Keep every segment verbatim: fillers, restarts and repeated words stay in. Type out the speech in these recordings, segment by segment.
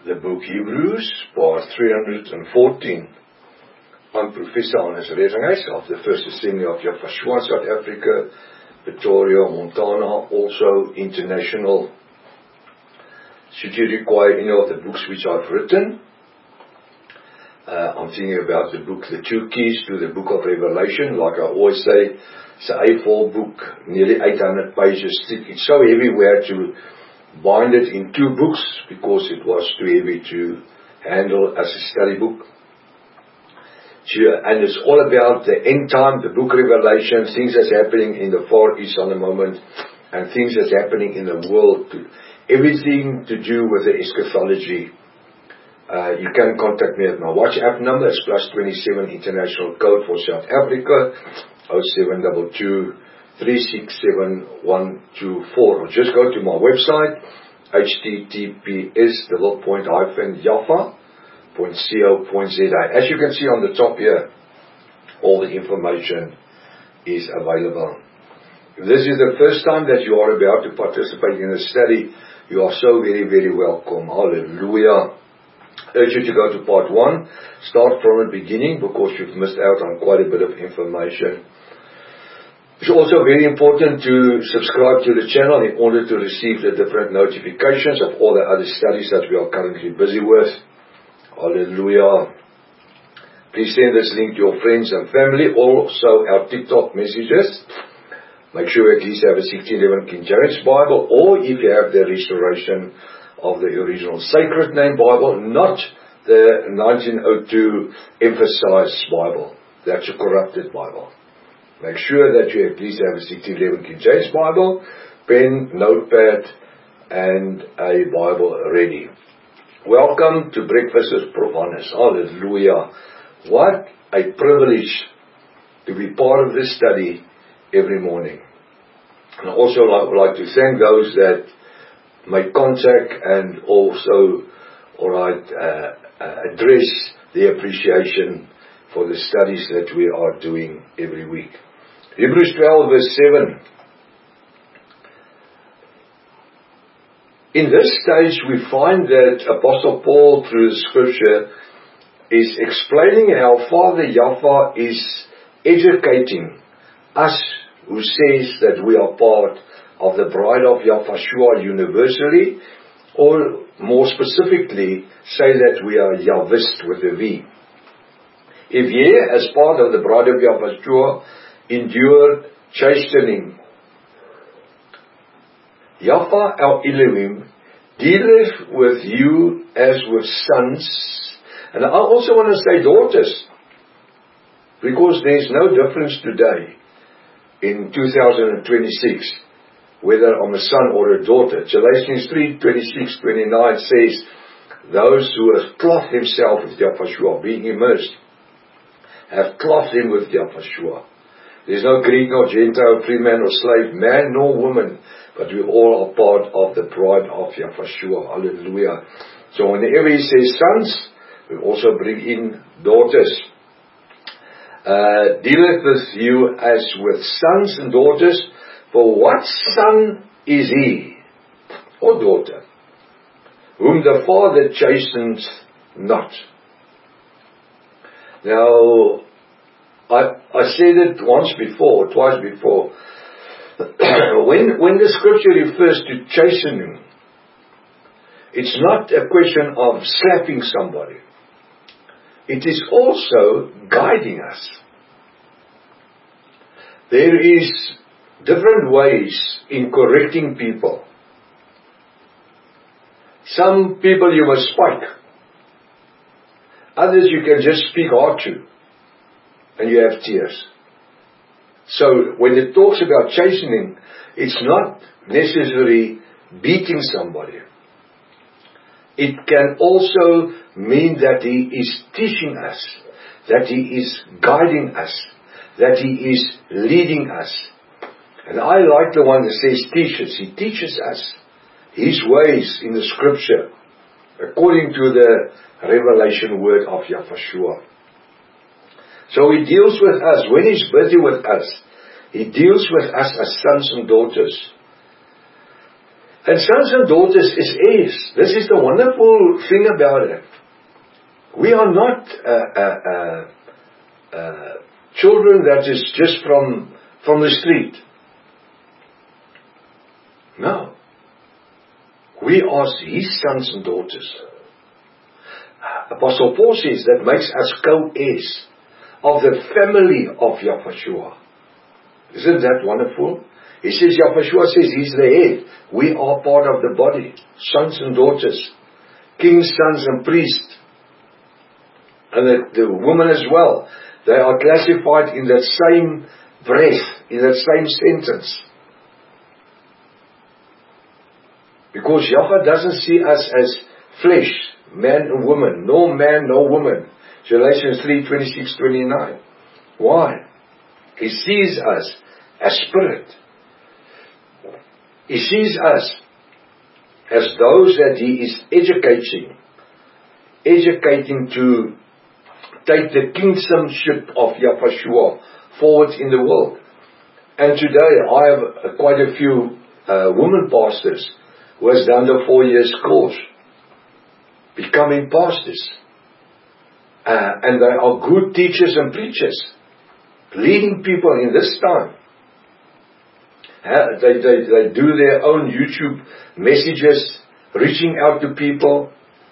the book Hebrews, part three hundred fourteen. I'm Professor Hannes Redinghuys of the First Assembly of Yafashua, South Africa, Pretoria, Montana, also international. Should you require any of the books which I've written, uh, I'm thinking about the book, The Two Keys to the Book of Revelation. Like I always say, it's an A four book, nearly eight hundred pages thick. It's so heavy we had to bind it in two books because it was too heavy to handle as a study book. And it's all about the end time, the book Revelation, things that's happening in the Far East on the moment, and things that's happening in the world. Everything to do with the eschatology. Uh, you can contact me at my WhatsApp number. It's plus twenty-seven international code for South Africa, oh seven two two, three six seven, one two four. Or just go to my website, H T T P S double point hyphen Jaffa. As you can see on the top here, all the information is available. If this is the first time that you are about to participate in the study, you are so very, very welcome. Hallelujah. I urge you to go to part one. Start from the beginning because you've missed out on quite a bit of information. It's also very important to subscribe to the channel in order to receive the different notifications of all the other studies that we are currently busy with. Hallelujah. Please send this link to your friends and family. Also our TikTok messages. Make sure at least you have a sixteen eleven King James Bible, or if you have the restoration of the original Sacred Name Bible, not the nineteen oh two emphasized Bible. That's a corrupted Bible. Make sure that you at least have a sixteen eleven King James Bible, pen, notepad, and a Bible ready. Welcome to Breakfast with Prof Hannes. Hallelujah. What a privilege to be part of this study every morning. And I also like, would like to thank those that make contact and also alright, uh, uh, address their appreciation for the studies that we are doing every week. Hebrews twelve verse seven. In this stage, we find that Apostle Paul, through the scripture, is explaining how Father Jaffa is educating us who says that we are part of the Bride of Yafashua universally, or more specifically, say that we are Yahwist with a V. If ye, as part of the Bride of Yafashua, endure chastening, Jaffa our Elohim dealeth with you as with sons. And I also want to say daughters, because there's no difference today in two thousand twenty-six whether I'm a son or a daughter. Galatians three, twenty-six, twenty-nine says, those who have clothed himself with Yafashua, being immersed, have clothed him with Yafashua. There's no Greek nor Gentile, free man or slave, man nor woman, but we all are part of the bride of Yafashua. Hallelujah. So whenever he says sons, we also bring in daughters. Uh, dealeth with you as with sons and daughters, for what son is he, or daughter, whom the Father chastens not? Now, I, I said it once before, twice before. when, when the scripture refers to chastening, it's not a question of slapping somebody. It is also guiding us. There is different ways in correcting people. Some people you must spike. Others you can just speak hard to, and you have tears. So when it talks about chastening, it's not necessarily beating somebody. It can also mean that he is teaching us, that he is guiding us, that he is leading us. And I like the one that says teaches. He teaches us his ways in the scripture, according to the revelation word of Yafashua. So he deals with us. When he's busy with us, he deals with us as sons and daughters. And sons and daughters is heirs. This is the wonderful thing about it. We are not uh, uh, uh, uh, children that is just from, from the street. No. We are His sons and daughters. Apostle Paul says that makes us co-heirs of the family of Yahushua. Isn't that wonderful? He says, Yahushua says He's the head. We are part of the body. Sons and daughters. Kings, sons and priests. And the, the woman as well. They are classified in that same breath, in that same sentence. Because Yahweh doesn't see us as flesh, man and woman. No man, no woman. Galatians three, twenty-six, twenty-nine. Why? He sees us as spirit. He sees us as those that He is educating. Educating to take the kingdomship of Yahushua forward in the world. And today I have quite a few uh, women pastors who has done the four years course, becoming pastors. Uh, and they are good teachers and preachers, leading people in this time. Uh, they, they, they do their own YouTube messages, reaching out to people.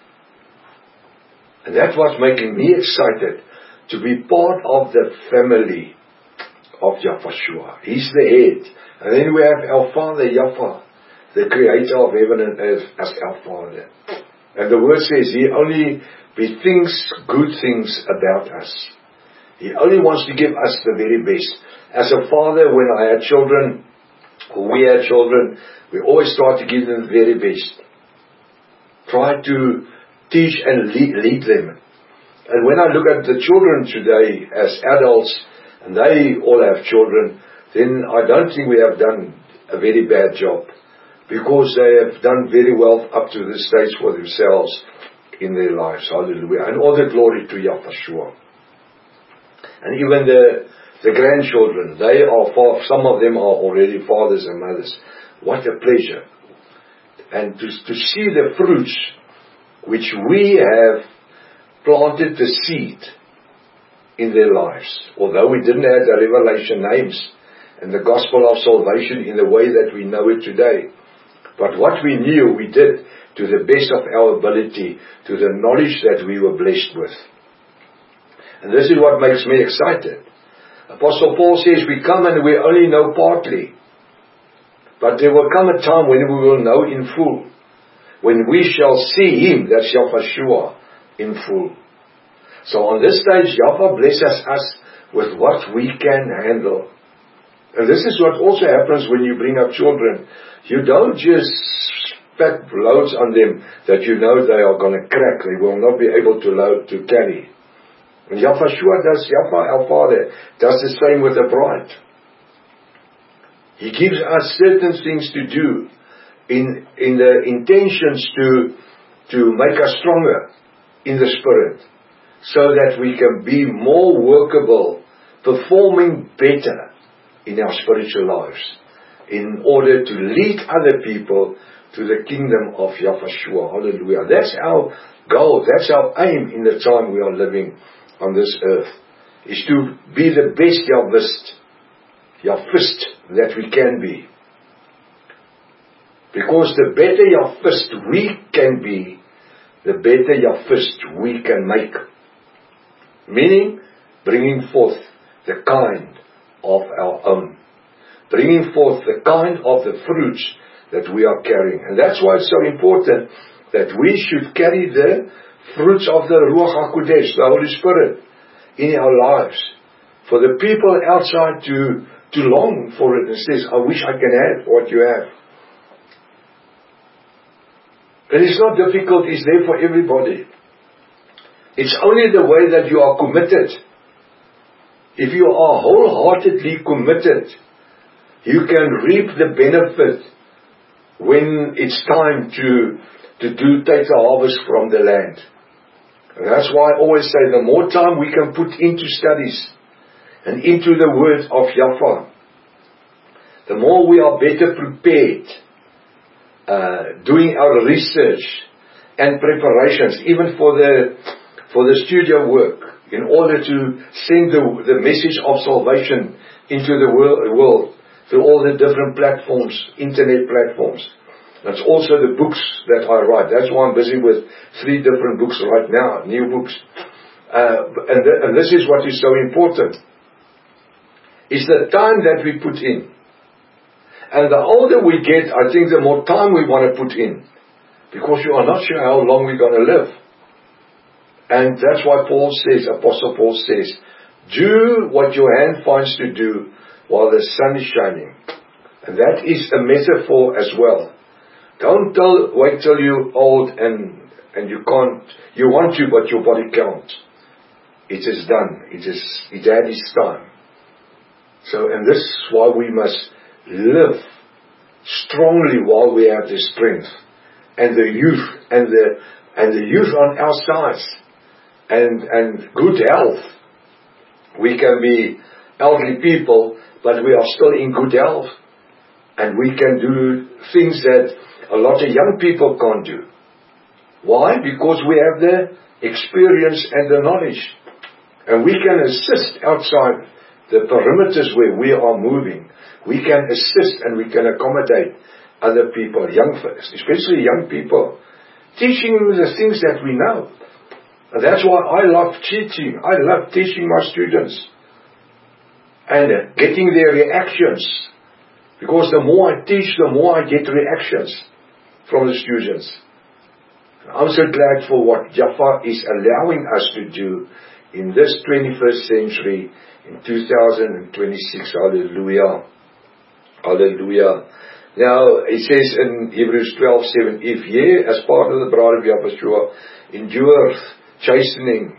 And that's what's making me excited to be part of the family of Yahushua. He's the head. And then we have our Father Yahweh, the creator of heaven and earth, as our Father. And the word says He only bethinks good things about us. He only wants to give us the very best. As a father, when I had children, or we had children, we always try to give them the very best. Try to teach and lead, lead them. And when I look at the children today as adults, and they all have children, then I don't think we have done a very bad job. Because they have done very well up to this stage for themselves in their lives. Hallelujah. And all the glory to Yahushua. And even the, the grandchildren, they are far, some of them are already fathers and mothers. What a pleasure. And to, to see the fruits which we have planted the seed in their lives. Although we didn't have the revelation names and the gospel of salvation in the way that we know it today. But what we knew, we did to the best of our ability, to the knowledge that we were blessed with. And this is what makes me excited. Apostle Paul says we come and we only know partly. But there will come a time when we will know in full. When we shall see Him, that's Yahushua, in full. So on this stage, Yahweh blesses us with what we can handle. And this is what also happens when you bring up children. You don't just pack loads on them that you know they are going to crack. They will not be able to load, to carry. And Yahushua does, Yahweh our Father, does the same with the bride. He gives us certain things to do in, in the intentions to, to make us stronger in the Spirit, so that we can be more workable, performing better in our spiritual lives, in order to lead other people to the kingdom of Yahushua. Hallelujah. That's our goal. That's our aim in the time we are living on this earth, is to be the best Yahwist, Yahwist that we can be. Because the better Yahwist we can be, the better Yahwist we can make. Meaning, bringing forth the kind of our own. Bringing forth the kind of the fruits that we are carrying. And that's why it's so important that we should carry the fruits of the Ruach HaKodesh, the Holy Spirit, in our lives. For the people outside to, to long for it and says, I wish I can have what you have. And it's not difficult, it's there for everybody. It's only the way that you are committed. If you are wholeheartedly committed, you can reap the benefit when it's time to, to do take the harvest from the land. And that's why I always say the more time we can put into studies and into the word of Yahweh, the more we are better prepared uh, doing our research and preparations, even for the for the studio work, in order to send the, the message of salvation into the world, world through all the different platforms, internet platforms. That's also the books that I write. That's why I'm busy with three different books right now, new books. Uh, and, th- and this is what is so important. It's the time that we put in. And the older we get, I think the more time we want to put in. Because you are not sure how long we're going to live. And that's why Paul says, Apostle Paul says, do what your hand finds to do while the sun is shining. And that is a metaphor as well. Don't tell, wait till you're old and, and you can't, you want to, but your body can't. It is done. It is, it had its time. So, and this is why we must live strongly while we have the strength and the youth and the, and the youth on our sides and, and good health. We can be elderly people, but we are still in good health. And we can do things that a lot of young people can't do. Why? Because we have the experience and the knowledge. And we can assist outside the perimeters where we are moving. We can assist and we can accommodate other people, young, especially young people, teaching them the things that we know. And that's why I love teaching. I love teaching my students and getting their reactions. Because the more I teach, the more I get reactions from the students. I'm so glad for what Jaffa is allowing us to do in this twenty-first century, in two thousand twenty-six. Hallelujah. Hallelujah. Now, it says in Hebrews twelve seven, if ye, as part of the bride of Yahweh, endure chastening,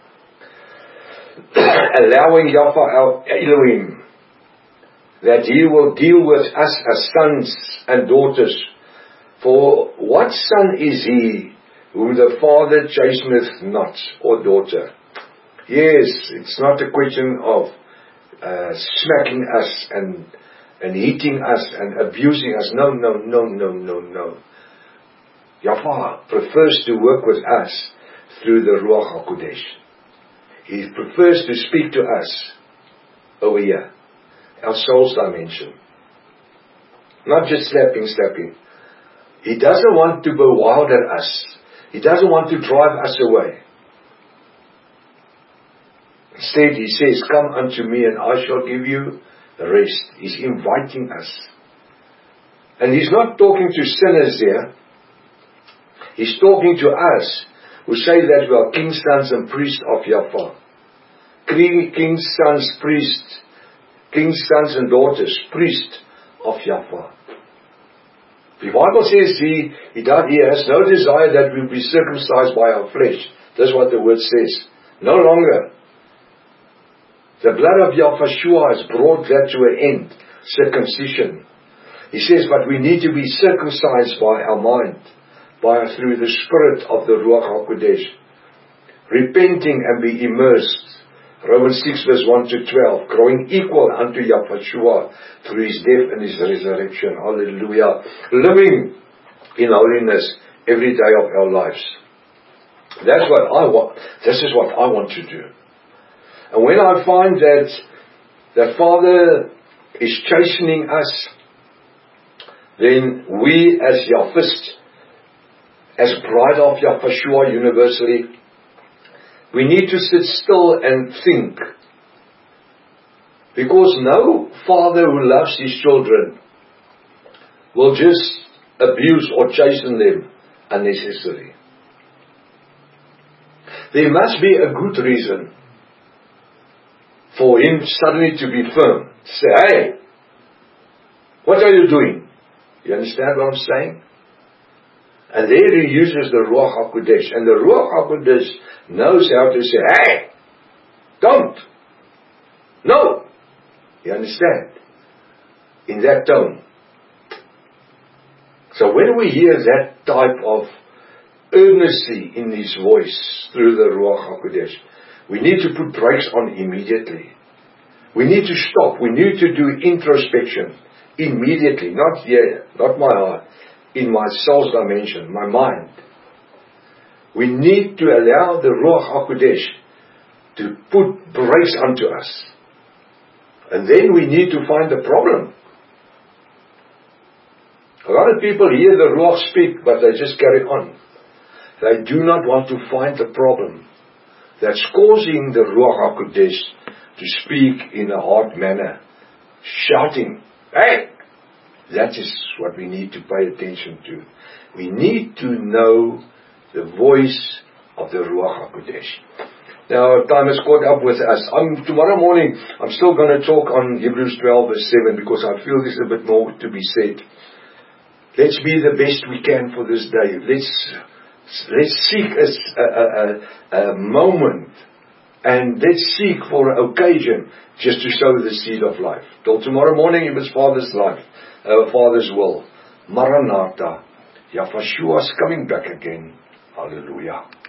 allowing Jaffa our Elohim, that he will deal with us as sons and daughters. For what son is he whom the father chasteneth not, or daughter? Yes, it's not a question of uh, smacking us and and hitting us and abusing us. No, no, no, no, no, no. Yahweh prefers to work with us through the Ruach HaKodesh. He prefers to speak to us over here, our soul's dimension. Not just slapping, slapping. He doesn't want to bewilder us. He doesn't want to drive us away. Instead, he says, come unto me and I shall give you rest. He's inviting us. And he's not talking to sinners there. He's talking to us who say that we are king's sons and priests of Yahweh. King, king's sons, priests. King's sons and daughters, priests of Yahweh. The Bible says he, he, does, he has no desire that we be circumcised by our flesh. That's what the word says. No longer. The blood of Yahweh has brought that to an end. Circumcision. He says, but we need to be circumcised by our mind. By through the spirit of the Ruach HaKodesh. Repenting and be immersed. Romans six verse one to twelve. Growing equal unto Yahweh through his death and his resurrection. Hallelujah. Living in holiness every day of our lives. That's what I want. This is what I want to do. And when I find that the Father is chastening us, then we as Yahwist, as bride of Yahweh universally, we need to sit still and think. Because no father who loves his children will just abuse or chasten them unnecessarily. There must be a good reason for him suddenly to be firm. Say, hey, what are you doing? You understand what I'm saying? And there he uses the Ruach HaKodesh. And the Ruach HaKodesh knows how to say, hey, don't. No. You understand? In that tone. So when we hear that type of earnestly in his voice through the Ruach HaKodesh, we need to put brakes on immediately. We need to stop. We need to do introspection immediately. Not here, not my heart. in my soul's dimension, my mind. We need to allow the Ruach HaKodesh to put brakes onto us. And then we need to find the problem. A lot of people hear the Ruach speak, but they just carry on. They do not want to find the problem that's causing the Ruach HaKodesh to speak in a hard manner, shouting, "Hey!" That is what we need to pay attention to. We need to know the voice of the Ruach HaKodesh. Now, time has caught up with us. Um, tomorrow morning, I'm still going to talk on Hebrews twelve verse seven because I feel there's a bit more to be said. Let's be the best we can for this day. Let's let's seek a, a, a, a moment and let's seek for an occasion just to sow the seed of life. Till tomorrow morning, if it's Father's life, uh, Father's will. Maranatha. Yahshua is coming back again. Hallelujah.